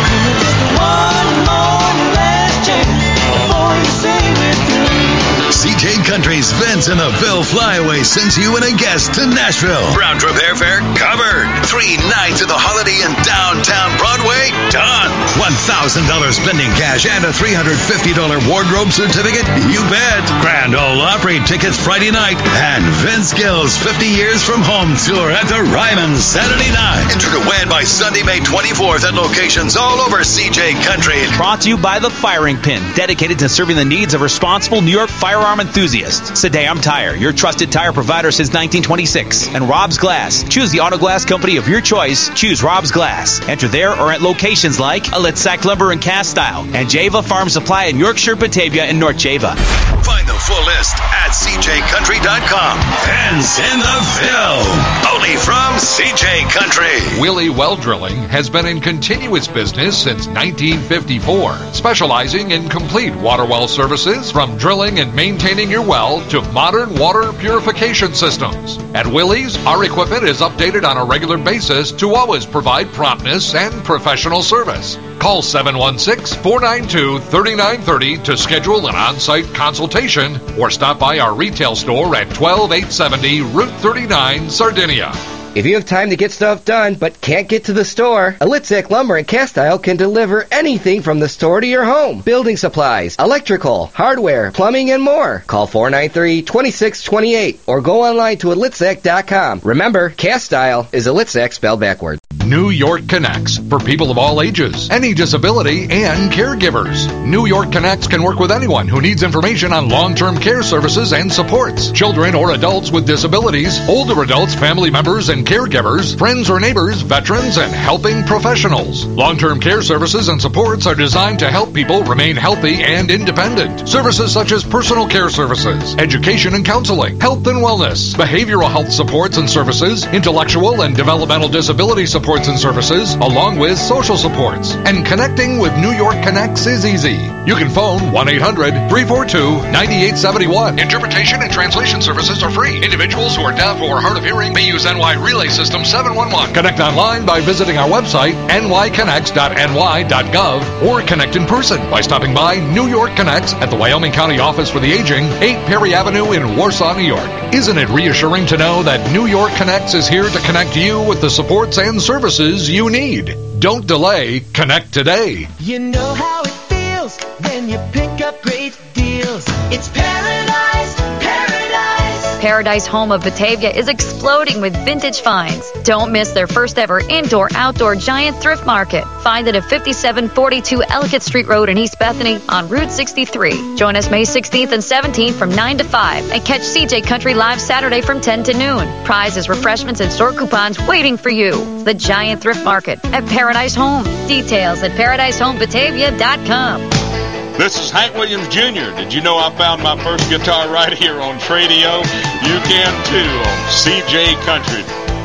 One more last chance before you say we're through. C J Country's Vince and the Phil Flyaway sends you and a guest to Nashville. Round trip airfare covered. Three nights at the Holiday in downtown Broadway done. One thousand dollars spending cash and a three hundred fifty dollars wardrobe certificate. You bet. Grand Ole Opry tickets Friday night and Vince Gill's fifty years from home tour at the Ryman Saturday night. Enter to win by Sunday, May twenty-fourth at locations all over C J Country. Brought to you by the Firing Pin, dedicated to serving the needs of responsible New York firearm enthusiasts. Sadam Tire, your trusted tire provider since nineteen twenty-six. And Rob's Glass. Choose the auto glass company of your choice. Choose Rob's Glass. Enter there or at locations like Alitzak Lumber and Cast Style and Java Farm Supply in Yorkshire, Batavia, and North Java. Find the full list at c j country dot com. Vince in the Phil. Only from C J Country. Willie Well Drilling has been in continuous business since nineteen fifty-four, specializing in complete water well services from drilling and maintaining your well to modern water purification systems. At Willie's, our equipment is updated on a regular basis to always provide promptness and professional service. Call seven one six, four nine two, three nine three zero to schedule an on-site consultation or stop by our retail store at twelve eight seventy Route thirty-nine, Sardinia. If you have time to get stuff done but can't get to the store, Alitzak Lumber and Cast Style can deliver anything from the store to your home. Building supplies, electrical, hardware, plumbing, and more. Call four nine three, two six two eight or go online to alitzak dot com. Remember, Cast Style is Alitzak spelled backward. New York Connects, for people of all ages, any disability, and caregivers. New York Connects can work with anyone who needs information on long-term care services and supports. Children or adults with disabilities, older adults, family members, and caregivers, friends or neighbors, veterans, and helping professionals. Long-term care services and supports are designed to help people remain healthy and independent. Services such as personal care services, education and counseling, health and wellness, behavioral health supports and services, intellectual and developmental disability supports and services, along with social supports. And connecting with New York Connects is easy. You can phone one eight hundred, three four two, nine eight seven one. Interpretation and translation services are free. Individuals who are deaf or hard of hearing may use N Y Relay System seven one one. Connect online by visiting our website, n y connects dot n y dot gov, or connect in person by stopping by New York Connects at the Wyoming County Office for the Aging, eight Perry Avenue in Warsaw, New York. Isn't it reassuring to know that New York Connects is here to connect you with the supports and services you need? Don't delay. Connect today. You know how it feels when you pick up great deals. It's paradise, paradise. Paradise Home of Batavia is exploding with vintage finds. Don't miss their first ever indoor-outdoor giant thrift market. Find it at fifty-seven forty-two Ellicott Street Road in East Bethany on Route sixty-three. Join us May sixteenth and seventeenth from nine to five and catch C J Country live Saturday from ten to noon. Prizes, refreshments, and store coupons waiting for you. The Giant Thrift Market at Paradise Home. Details at paradise home batavia dot com. This is Hank Williams Junior Did you know I found my first guitar right here on Tradio? You can too on C J Country.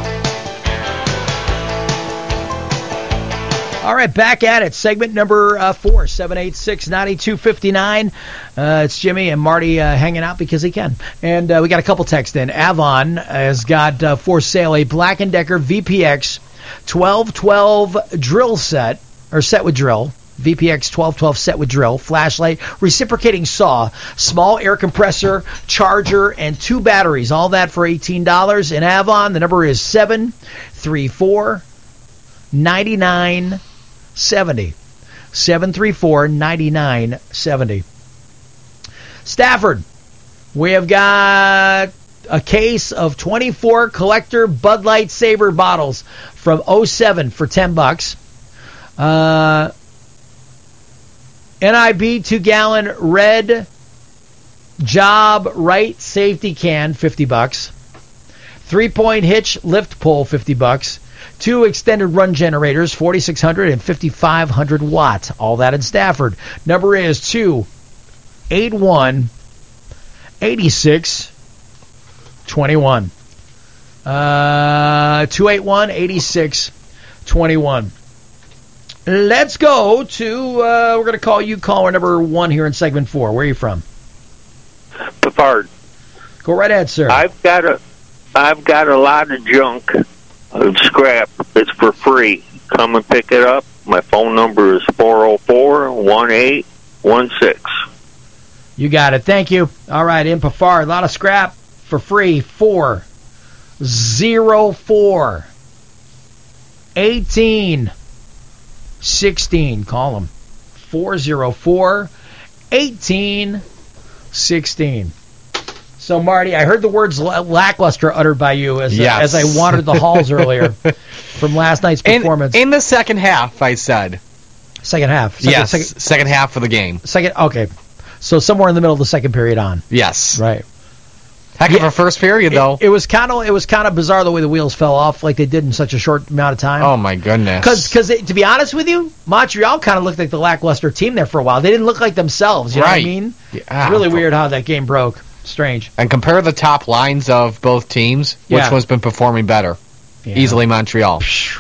All right, back at it. Segment number uh, four, seven eight six, nine two five nine. Uh, it's Jimmy and Marty uh, hanging out because he can. And uh, we got a couple texts in. Avon has got uh, for sale a Black and Decker V P X twelve twelve drill set, or set with drill. V P X twelve twelve set with drill, flashlight, reciprocating saw, small air compressor, charger, and two batteries. All that for eighteen dollars. In Avon, the number is seven three four, nine nine seven zero. seven three four, nine nine seven zero. Stafford, we have got a case of twenty-four collector Bud Light Saber bottles from oh seven for ten bucks. Uh, N I B two-gallon red job right safety can, fifty bucks. Three-point hitch lift pull, fifty bucks. Two extended run generators, forty-six hundred and fifty-five hundred watt. All that in Stafford. Number is two eight one, eight six two one. Uh, two eight one, eight six two one. Let's go to, uh, we're going to call you caller number one here in segment four. Where are you from? Pepard. Go right ahead, sir. I've got a, I've got a lot of junk, of scrap. It's for free. Come and pick it up. My phone number is four oh four, one eight one six. You got it. Thank you. All right, in Pafar, a lot of scrap for free. four oh four, eighteen sixteen. Call them. four oh four, eighteen sixteen. So, Marty, I heard the words lackluster uttered by you as, yes. uh, as I wandered the halls earlier from last night's performance. In, in the second half, I said. Second half? Second, yes, second, second half of the game. Second. Okay. So somewhere in the middle of the second period on. Yes. Right. Heck yeah, of a first period, though. It, it was kind of it was kind of bizarre the way the wheels fell off, like they did in such a short amount of time. Oh my goodness! Because to be honest with you, Montreal kind of looked like the lackluster team there for a while. They didn't look like themselves. You right. know what I mean? Yeah. It's really weird how that game broke. Strange. And compare the top lines of both teams. Which yeah. one's been performing better? Yeah. Easily Montreal.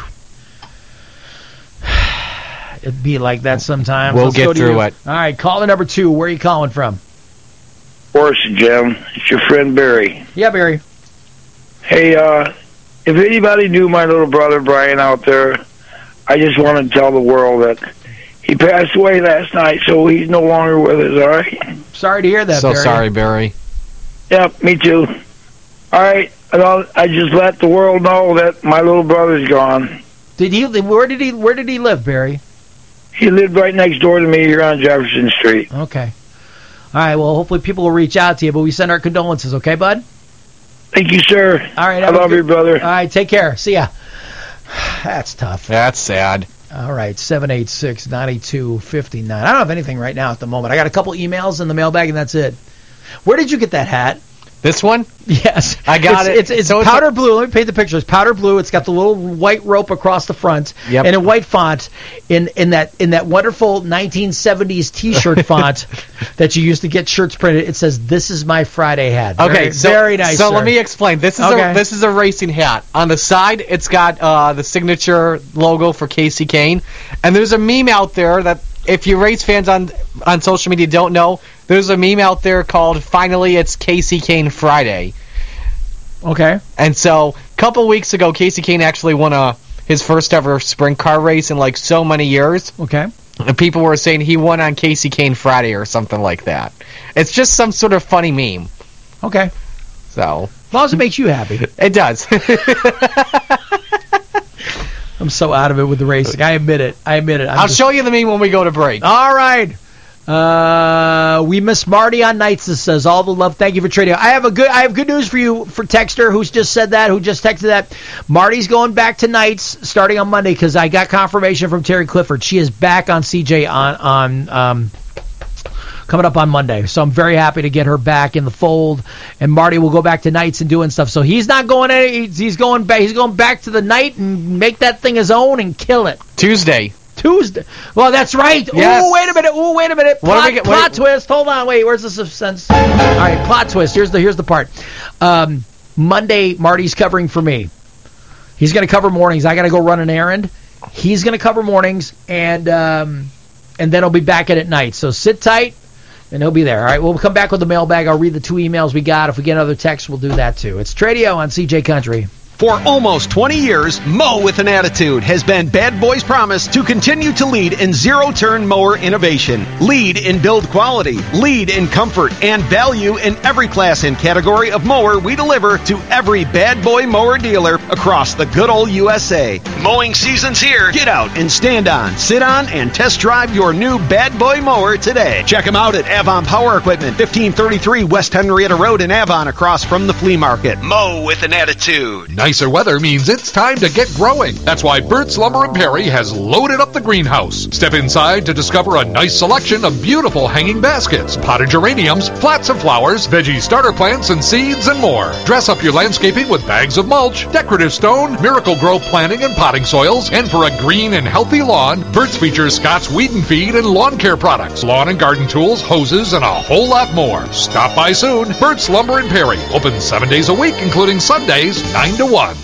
It'd be like that sometimes. We'll Let's get go to through you. it. All right, caller number two. Where are you calling from? Horse, Jim. It's your friend Barry. Yeah, Barry. Hey, uh, if anybody knew my little brother Brian out there, I just want to tell the world that he passed away last night, so he's no longer with us, all right? Sorry to hear that, so Barry. sorry, Barry. Yep, me too. All right, and I'll, I just let the world know that my little brother's gone. Did he? Where did he? Where did he live, Barry? He lived right next door to me here on Jefferson Street. Okay. All right, well, hopefully people will reach out to you, but we send our condolences, okay, bud? Thank you, sir. All right. I love good, you, brother. All right, take care. See ya. That's tough. That's sad. All right, seven eight six, nine two five nine. I don't have anything right now at the moment. I got a couple emails in the mailbag, and that's it. Where did you get that hat? This one? Yes. I got it's, it. It's, it's so powder it's a- blue. Let me paint the picture. It's powder blue. It's got the little white rope across the front. Yep. And in white font, in, in that in that wonderful nineteen seventies T-shirt font that you used to get shirts printed, it says, "This is my Friday hat." Very, Okay, so, very nice. So sir. let me explain. This is Okay. a this is a racing hat. On the side, it's got uh, the signature logo for Casey Kane, and there's a meme out there that if you race fans on on social media don't know, there's a meme out there called "Finally It's Casey Kane Friday." Okay. And so, a couple weeks ago, Casey Kane actually won a his first ever sprint car race in like so many years. Okay. And people were saying he won on Casey Kane Friday or something like that. It's just some sort of funny meme. Okay. So, as long as it makes you happy. It does. I'm so out of it with the racing. I admit it. I admit it. I'm I'll just- show you the meme when we go to break. All right. Uh, we miss Marty on nights. This says all the love. Thank you for trading. I have a good. I have good news for you for Texter who's just said that. Who just texted that. Marty's going back to nights starting on Monday because I got confirmation from Terry Clifford. She is back on C J on on um coming up on Monday. So I'm very happy to get her back in the fold. And Marty will go back to nights and doing stuff. So he's not going any. He's going back. He's going back to the night and make that thing his own and kill it. Tuesday. Tuesday. Well, that's right. Yes. Ooh, wait a minute. Ooh, wait a minute. What Plot, do we get- plot wait- twist. Hold on. Wait. Where's the suspense? All right. Plot twist. Here's the here's the part. Um, Monday, Marty's covering for me. He's going to cover mornings. I got to go run an errand. He's going to cover mornings, and um, and then he'll be back at at night. So sit tight, and he'll be there. All right. We'll come back with the mailbag. I'll read the two emails we got. If we get another text, we'll do that too. It's Tradio on C J Country. For almost twenty years, Mow with an Attitude has been Bad Boy's promise to continue to lead in zero-turn mower innovation. Lead in build quality, lead in comfort, and value in every class and category of mower we deliver to every Bad Boy mower dealer across the good old U S A. Mowing season's here. Get out and stand on, sit on, and test drive your new Bad Boy mower today. Check them out at Avon Power Equipment, fifteen thirty-three West Henrietta Road in Avon, across from the flea market. Mow with an Attitude. Nicer weather means it's time to get growing. That's why Burt's Lumber and Perry has loaded up the greenhouse. Step inside to discover a nice selection of beautiful hanging baskets, potted geraniums, flats of flowers, veggie starter plants and seeds, and more. Dress up your landscaping with bags of mulch, decorative stone, Miracle Grow planting and potting soils, and for a green and healthy lawn, Burt's features Scott's Weed and Feed and lawn care products, lawn and garden tools, hoses, and a whole lot more. Stop by soon. Burt's Lumber and Perry, open seven days a week, including Sundays, nine to one.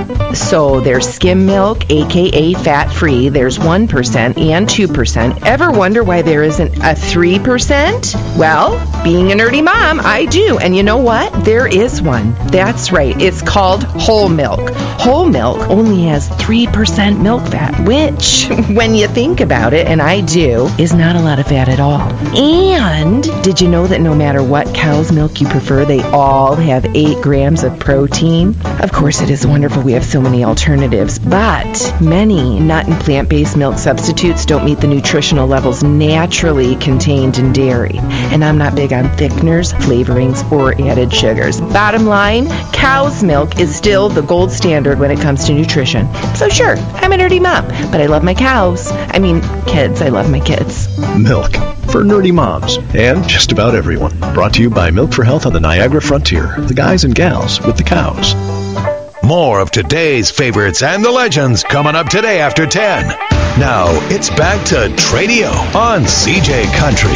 So there's skim milk, aka fat-free. There's one percent and two percent. Ever wonder why there isn't a three percent? Well, being a nerdy mom, I do. And you know what? There is one. That's right. It's called whole milk. Whole milk only has three percent milk fat, which, when you think about it, and I do, is not a lot of fat at all. And did you know that no matter what cow's milk you prefer, they all have eight grams of protein? Of course, it is wonderful we have so many alternatives, but many nut and plant-based milk substitutes don't meet the nutritional levels naturally contained in dairy. And I'm not big on thickeners, flavorings, or added sugars. Bottom line, cow's milk is still the gold standard when it comes to nutrition. So sure, I'm a nerdy mom, but I love my cows. I mean, kids. I love my kids. Milk for nerdy moms and just about everyone. Brought to you by Milk for Health on the Niagara Frontier. The guys and gals with the cows. More of today's favorites and the legends coming up today after ten. Now, it's back to Tradio on C J Country.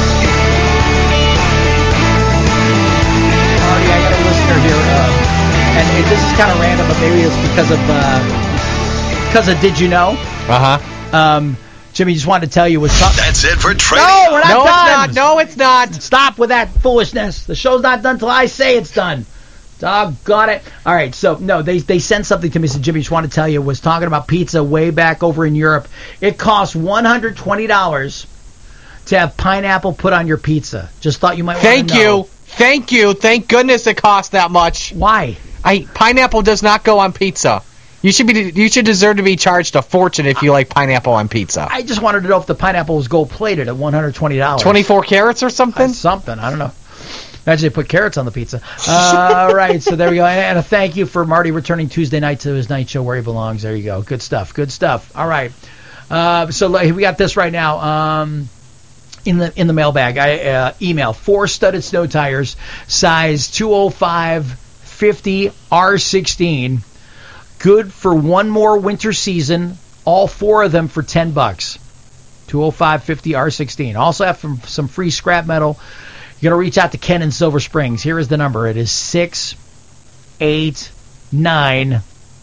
Already, I got a listener here, uh, and it, this is kind of random, but maybe it's because of uh, because of Did You Know? Uh-huh. Um, Jimmy just wanted to tell you what's up. That's it for Tradio. No, we're not no, done. it's not. No, it's not. Stop with that foolishness. The show's not done till I say it's done. Doggone it. All right, so, no, they they sent something to me, so Jimmy just wanted to tell you, was talking about pizza way back over in Europe. It costs one hundred twenty dollars to have pineapple put on your pizza. Just thought you might want to know. Thank you. Thank you. Thank goodness it costs that much. Why? I Pineapple does not go on pizza. You should be. You should deserve to be charged a fortune if you like pineapple on pizza. I just wanted to know if the pineapple was gold-plated at one hundred twenty dollars. twenty-four carats or something? Uh, something. I don't know. Imagine they put carrots on the pizza. Uh, all right, so there we go. And a thank you for Marty returning Tuesday night to his night show where he belongs. There you go. Good stuff. Good stuff. All right. Uh, so we got this right now um, in the in the mailbag. I uh, email four studded snow tires, size two oh five fifty R sixteen. Good for one more winter season. All four of them for ten bucks. two oh five fifty R sixteen. Also have some, some free scrap metal. You're going to reach out to Ken in Silver Springs. Here is the number. It is six eight nine,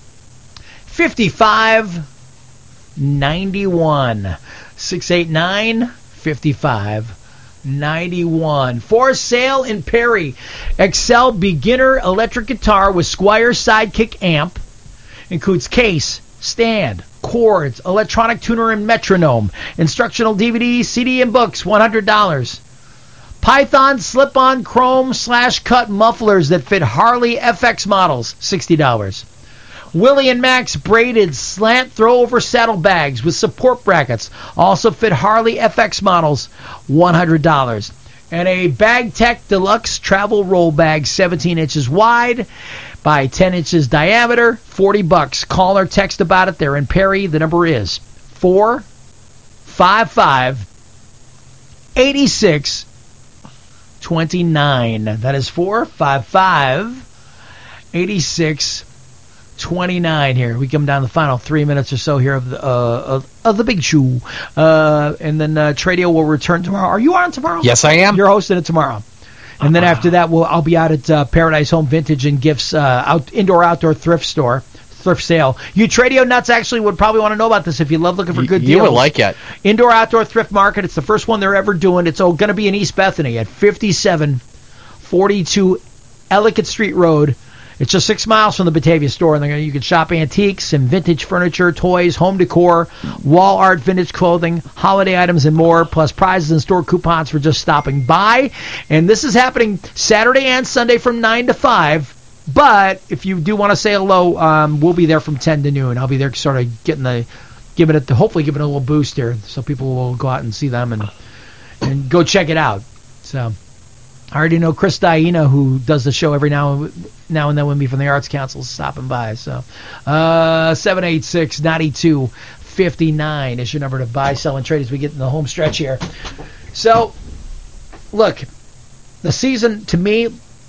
five five nine one. six eight nine, five five nine one. For sale in Perry. Excel beginner electric guitar with Squier Sidekick amp. Includes case, stand, chords, electronic tuner, and metronome. Instructional D V D, C D, and books, one hundred dollars. Python slip-on chrome slash cut mufflers that fit Harley F X models, sixty dollars. Willie and Max braided slant throw-over saddlebags with support brackets, also fit Harley F X models, one hundred dollars. And a Bag Tech Deluxe travel roll bag, seventeen inches wide by ten inches diameter, forty bucks. Call or text about it. They're in Perry. The number is four five five, eight six two nine. That is four five five, eight six two nine here. We come down to the final three minutes or so here of the, uh, of, of the big show. Uh, and then uh, Tradio will return tomorrow. Are you on tomorrow? Yes, I am. You're hosting it tomorrow. And then after that, we'll, I'll be out at uh, Paradise Home Vintage and Gifts uh, out indoor-outdoor thrift store, thrift sale. You Tradio nuts actually would probably want to know about this if you love looking for good you deals. You would like it. Indoor-outdoor thrift market. It's the first one they're ever doing. It's oh, going to be in East Bethany at fifty-seven forty-two Ellicott Street Road. It's just six miles from the Batavia store, and they're gonna, you can shop antiques and vintage furniture, toys, home decor, wall art, vintage clothing, holiday items, and more, plus prizes and store coupons for just stopping by. And this is happening Saturday and Sunday from nine to five. But if you do want to say hello, um, we'll be there from ten to noon. I'll be there sort of getting the, giving it, hopefully giving it a little boost here, so people will go out and see them and and go check it out. So I already know Chris Diana, who does the show every now now and then with me from the Arts Council, is stopping by. So uh, seven eight six, nine two five nine is your number to buy, sell, and trade as we get in the home stretch here. So, look, the season, to me,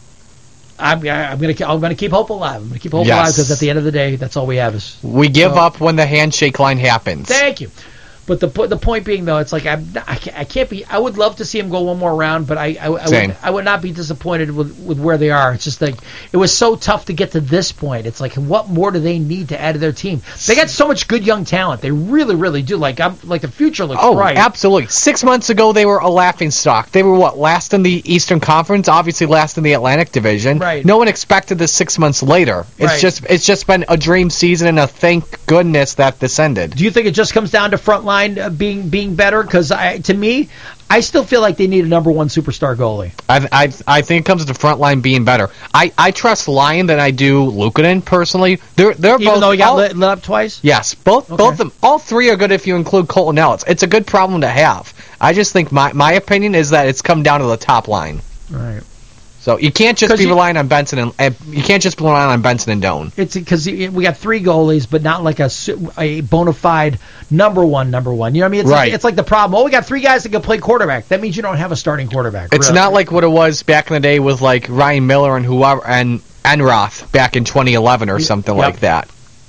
I'm, I'm going to I'm going to keep hope alive. I'm going to keep hope Yes. alive because at the end of the day, that's all we have is. We give so, up when the handshake line happens. Thank you. But the po- the point being, though, it's like I'm, I, can't, I can't be. I would love to see him go one more round, but I I, I, Same. would, I would not be disappointed with, with where they are. It's just like it was so tough to get to this point. It's like, what more do they need to add to their team? They got so much good young talent. They really, really do. Like I'm like the future looks Oh, bright. absolutely. Six months ago, they were a laughing stock. They were, what, last in the Eastern Conference, obviously last in the Atlantic Division. Right. No one expected this six months later. It's Right. just it's just been a dream season, and a thank goodness that this ended. Do you think it just comes down to front line uh, being being better? Because I, to me, I still feel like they need a number one superstar goalie. I I, I think it comes to the front line being better. I, I trust Lyon than I do Luukkonen, personally. They're, they're Even both, though he got all- lit, lit up twice? Yes, both Okay. both of them. All three are good if you include Colton Ellis. It's a good problem to have. I just think my my opinion is that it's come down to the top line. Right. So you can't just 'Cause be you- relying on Benson and uh, you can't just be relying on Benson and Doan. It's because we got three goalies, but not like a su- a bona fide number one, number one. You know what I mean? It's Right. Like, it's like the problem. Oh, we got three guys that can play quarterback. That means you don't have a starting quarterback. It's really. not like what it was back in the day with like Ryan Miller and whoever and Enroth back in twenty eleven or something Yep. like that.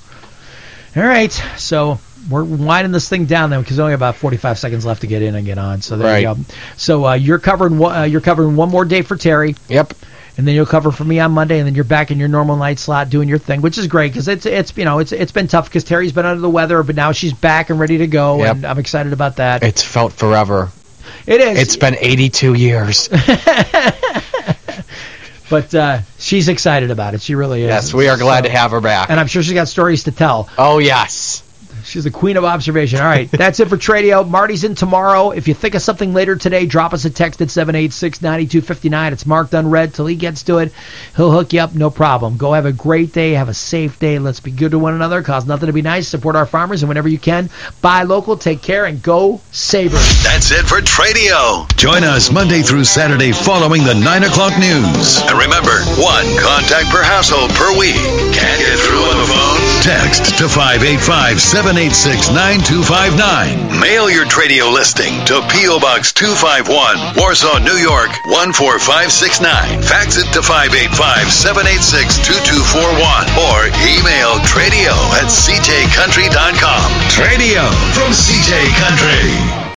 All right, so we're winding this thing down then because only about forty-five seconds left to get in and get on. So there you Right. go. So uh, you're covering one, uh, you're covering one more day for Terry. Yep. And then you'll cover for me on Monday, and then you're back in your normal night slot doing your thing, which is great because it's it's you know it's it's been tough because Terry's been under the weather, but now she's back and ready to go, Yep. and I'm excited about that. It's felt forever. It is. It's been eighty-two years. But uh, she's excited about it. She really is. Yes, we are glad So- to have her back. And I'm sure she's got stories to tell. Oh, yes. She's the queen of observation. All right, that's it for Tradio. Marty's in tomorrow. If you think of something later today, drop us a text at seven eight six, nine two five nine. It's marked unread till he gets to it. He'll hook you up, no problem. Go have a great day. Have a safe day. Let's be good to one another. Cause nothing to be nice. Support our farmers, and whenever you can, buy local. Take care, and go Sabres. That's it for Tradio. Join us Monday through Saturday following the nine o'clock news. And remember, one contact per household per week. Can't get through on the phone? Text to five eight five, seven eight six, nine two five nine. Mail your Tradio listing to P O. Box two five one, Warsaw, New York, one four five six nine. Fax it to five eight five, seven eight six, two two four one. Or email tradio at c j country dot com. Tradio from C J Country.